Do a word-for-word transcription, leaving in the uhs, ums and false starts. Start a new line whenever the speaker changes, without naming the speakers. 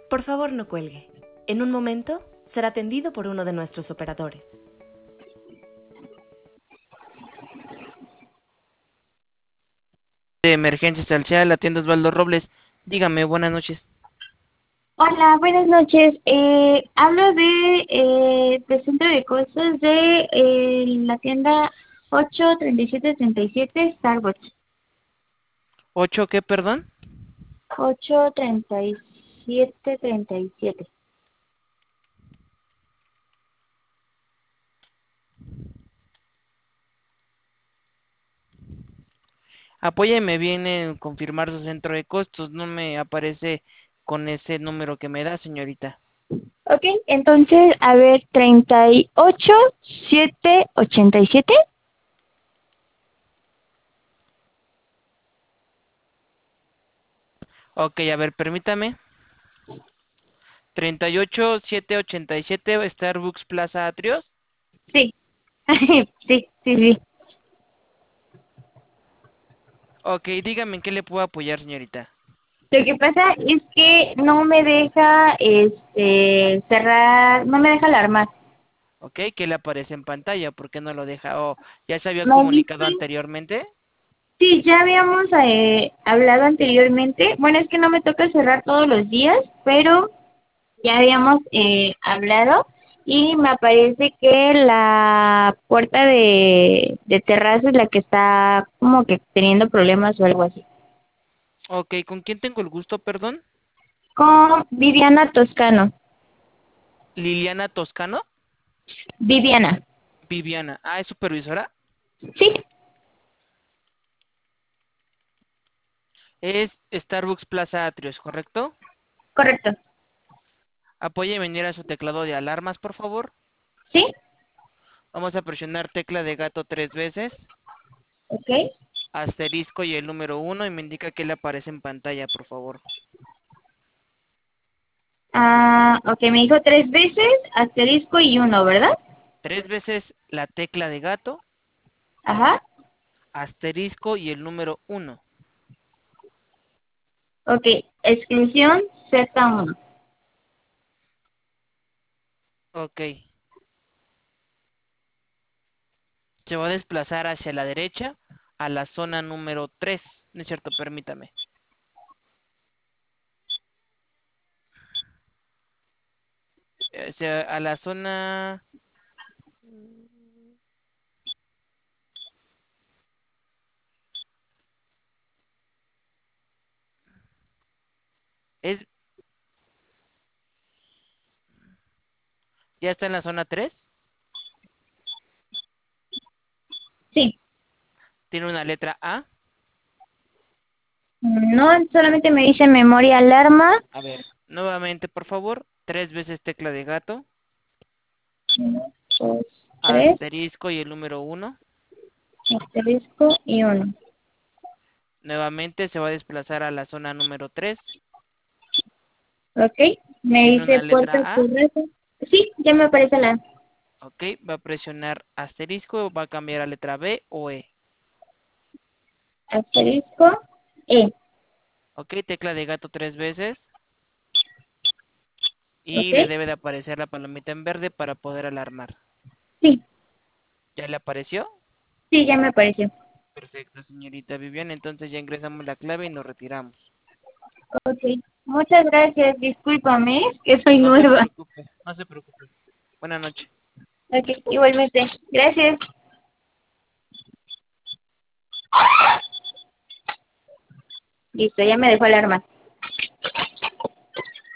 Por favor, no cuelgue. En un momento será atendido por uno de nuestros operadores.
De emergencia social, la tienda Osvaldo Robles. Dígame, buenas noches.
Hola, buenas noches. Eh, hablo de, eh, de Centro de Cosas de eh, la tienda ocho treinta y siete treinta y siete Starbucks.
¿Ocho qué, perdón?
ocho treinta y siete treinta y siete.
Apóyeme bien en confirmar su centro de costos. No me aparece con ese número que me da, señorita.
Ok, entonces, a ver, treinta y ocho siete ochenta y siete.
Ok, a ver, permítame. treinta y ocho siete ochenta y siete Starbucks Plaza Atrios.
Sí, sí, sí, sí.
Ok, dígame en qué le puedo apoyar, señorita.
Lo que pasa es que no me deja este cerrar, no me deja alarmar.
Ok, ¿qué le aparece en pantalla? ¿Por qué no lo deja? ¿O ya se había
Me
comunicado
dice.
anteriormente?
Sí, ya habíamos eh, hablado anteriormente. Bueno, es que no me toca cerrar todos los días, pero ya habíamos eh, hablado y me parece que la puerta de, de terraza es la que está como que teniendo problemas o algo así.
Ok, ¿con quién tengo el gusto, perdón?
Con Viviana Toscano.
Liliana Toscano.
Viviana.
Viviana. Ah, ¿es supervisora?
Sí,
Es Starbucks Plaza Atrios, ¿correcto?
correcto.
Apoye venir a su teclado de alarmas, por favor.
Sí,
Vamos a presionar tecla de gato tres veces,
ok.
asterisco y el número uno y me indica que le aparece en pantalla, por favor.
Ah, ok, me dijo tres veces, asterisco y uno, ¿verdad?
Tres veces la tecla de gato,
Ajá.
asterisco y el número uno.
Ok, exclusión Z uno.
Ok. Se va a desplazar hacia la derecha a la zona número tres. No es cierto, permítame. Eh, sea, a la zona... Es... ¿Ya está en la zona tres?
Sí.
Tiene una letra A.
No, solamente me dice memoria alarma.
A ver, nuevamente, por favor. Tres veces tecla de gato,
Uno, dos, tres,
asterisco y el número uno.
asterisco y uno.
Nuevamente se va a desplazar a la zona número tres.
Ok, me
Tiene
dice
una
puerta
letra A.
cerrada. Sí, ya me aparece la.
Ok, va a presionar asterisco, va a cambiar a letra B o E.
Asterisco E.
Ok, tecla de gato tres veces. Y
Ok,
le debe de aparecer la palomita en verde para poder alarmar.
sí,
¿Ya le apareció?
sí, ya me apareció.
Perfecto, señorita Viviana. Entonces ya ingresamos la clave y nos retiramos.
Ok, muchas gracias. Discúlpame, que soy
No se
nueva.
preocupe, no se preocupe. Buenas noches.
Ok, igualmente. Gracias. Listo, ya me dejó alarma.